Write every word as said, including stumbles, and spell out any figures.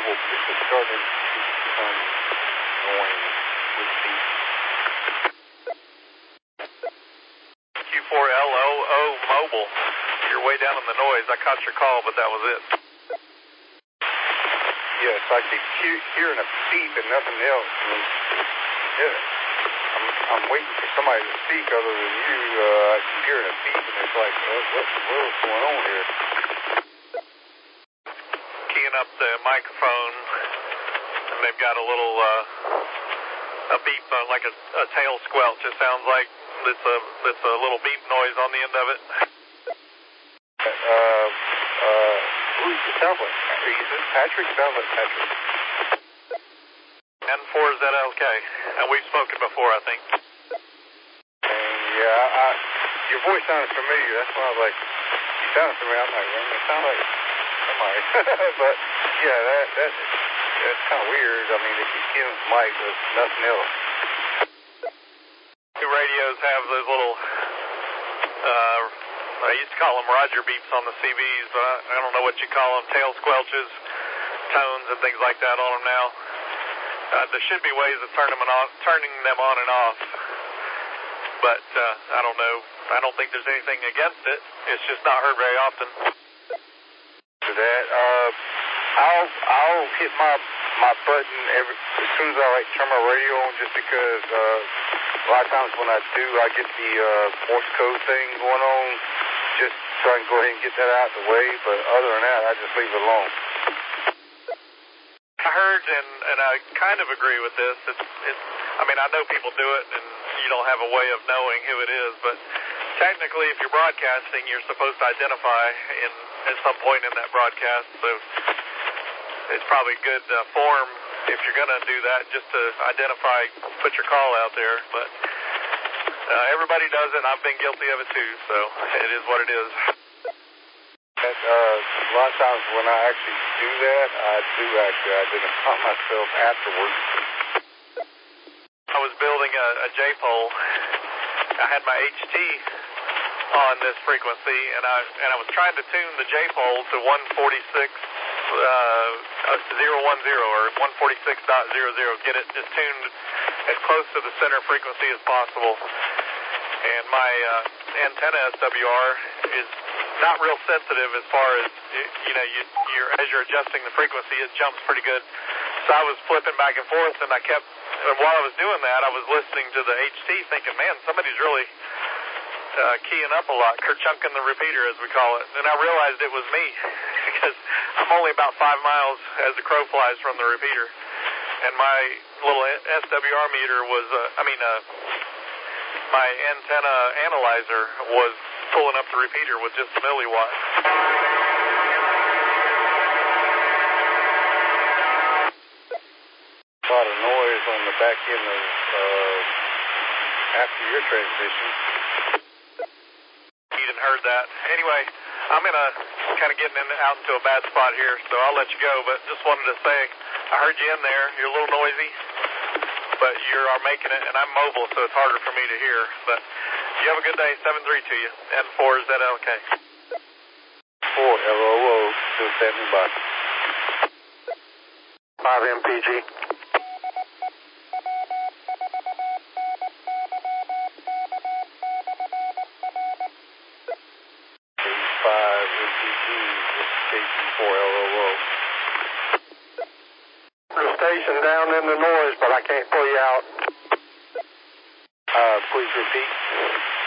mobile, it's starting to become annoying with the Q four L O O mobile. You're way down in the noise. I caught your call, but that was it. Yeah, it's like they keep hearing a beep and nothing else. And, yeah, I'm, I'm waiting for somebody to speak other than you. Uh, I keep hearing a beep, and it's like, uh, what the world's going on here? Keying up the microphone, and they've got a little uh, a beep, uh, like a, a tail squelch. It sounds like it's a it's a little beep noise on the end of it. Uh, uh, who it sounds like? Is this Patrick? Sounds like Patrick. N four Z L K, and we've spoken before, I think. And yeah, I, your voice sounded familiar. That's why I was like, you sounded familiar. I'm like, well, it sounds like somebody. But yeah, that that that's kind of weird. I mean, they keep giving the mic with nothing else. The radios have those little, uh, I used to call them Roger beeps on the C Vs, but I, I don't know what you call them, tail squelches, tones, and things like that on them now. Uh, there should be ways of turning them on, turning them on and off, but uh, I don't know. I don't think there's anything against it. It's just not heard very often. To that, uh, I'll I'll hit my my button every as soon as I like turn my radio on, just because uh, a lot of times when I do, I get the uh, Morse code thing going on, just so I can go ahead and get that out of the way. But other than that, I just leave it alone. I heard, and, and I kind of agree with this. It's, it's, I mean, I know people do it, and you don't have a way of knowing who it is, but technically, if you're broadcasting, you're supposed to identify in at some point in that broadcast, so it's probably good uh, form if you're going to do that, just to identify, put your call out there, but uh, everybody does it, and I've been guilty of it too, so it is what it is. And, uh, a lot of times when I actually do that, I do actually identify myself afterwards. I was building a, a J-pole. I had my H T on this frequency, and I and I was trying to tune the J-pole to one forty-six uh, zero one zero or one forty-six dot zero zero, get it just tuned as close to the center frequency as possible. And my uh, antenna S W R is not real sensitive as far as, you know, you, you're, as you're adjusting the frequency, it jumps pretty good. So I was flipping back and forth, and I kept, and while I was doing that, I was listening to the H T thinking, man, somebody's really uh, keying up a lot, kerchunking the repeater, as we call it. And I realized it was me, because I'm only about five miles as the crow flies from the repeater. And my little S W R meter was, uh, I mean, uh, my antenna analyzer was pulling up the repeater with just a milliwatt. A lot of noise on the back end of uh, after your transmission. You didn't heard that. Anyway, I'm in a kind of getting in, out into a bad spot here, so I'll let you go. But just wanted to say, I heard you in there. You're a little noisy, but you are making it, and I'm mobile, so it's harder for me to hear. But you have a good day. seven three to you. N four Z L K. four L O O, still standing by. five M P G. five M P G, this is K P four L O O. The station down in the noise, but I can't pull you out. Uh, please repeat.